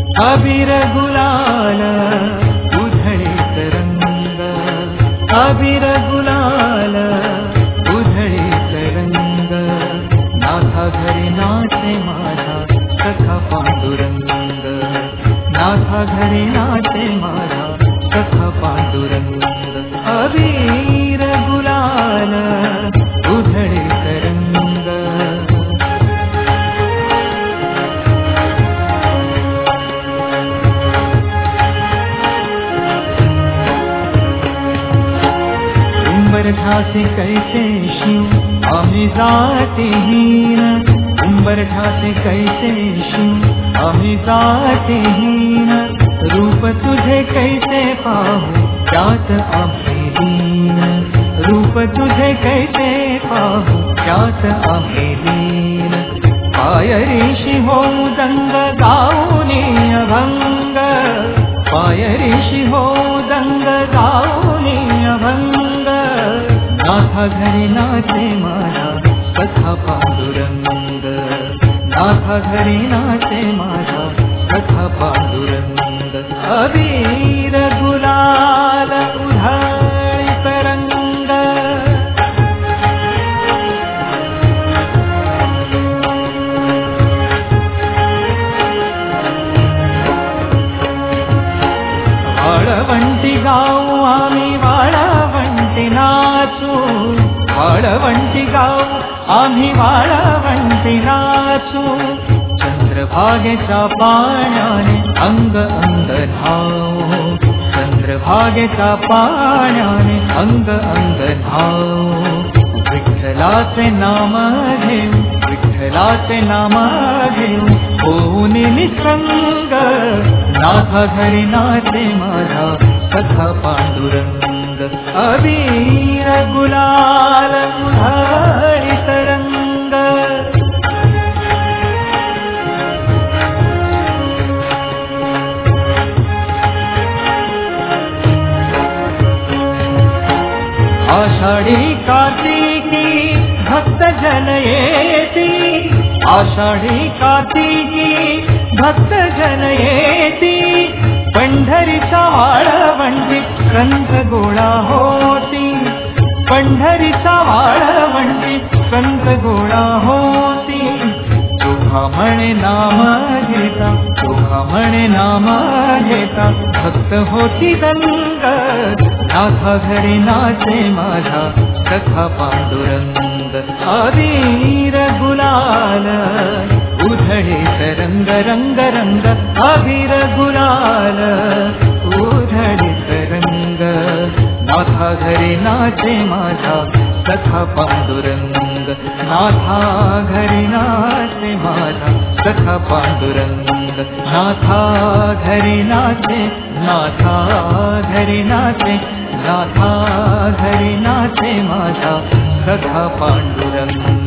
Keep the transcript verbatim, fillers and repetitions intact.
अबीर गुलाल उधळीत रंग, अबीर गुलाल उधळीत रंग, नाथा घरी नाचे माझा सखा पांडुरंग, नाथा घरी नाचे माझा सखा पांडुरंग, अबीर गुलाल उधळीत रंग. उंबरठासे कैसे शिव आम्ही जातीहीन, उंबरठासे कैसे शिव आम्ही जातीहीन, रूप तुझे कैसे पाहू त्यात आम्ही लीन, रूप तुझे कैसे पाहू त्यात आम्ही लीन. पायरीशी होऊ दंग गाऊनी अभंग, पायरीशी होऊ दंग गाऊनी अभंग, नाथा घरी नाचे माझा सखा पांडुरंग, नाथा घरी नाचे माझा सखा पांडुरंग. अबीर गुलाल उधळीत रंग, वाळवंटी गाऊ आम्ही वाळवंटी नाचू, वाळवंटी गाऊ आम्ही वाळवंटी नाचू, चंद्रभागेच्या पाण्याने अंग अंग धावू, चंद्रभागेच्या पाण्याने अंग अंग धावू. विठ्ठलाचे नाम घेऊ, विठ्ठलाचे नाम घेऊ होऊन निसंग, नाथा घरी नाचे माझा सखा पांडुरंग. अबीर गुलाल उधळीत रंग, आषाढी कार्तिकी भक्त जन येती, आषाढी कार्तिकी भक्त जन येती, पंढरीच्या वाळवंटी संत गोळा होती, पंढरीच्या वाळवंटी संत गोळा होती. तुझा म्हणे नाम घेता, तुझा म्हणे नाम घेता भक्त होती दंग, नाथा घरी नाचे माझा सखा पांडुरंग. अबीर गुलाल उधळीत रंग रंग रंग, अबीर गुलाल उधळीत रंग, नाथा घरी नाचे माझा सखा पांडुरंग, नाथा घरी नाचे माझा सखा पांडुरंग, नाथा घरी नाचे, नाथा घरी नाचे, नाथा घरी नाचे माझा सखा पांडुरंग.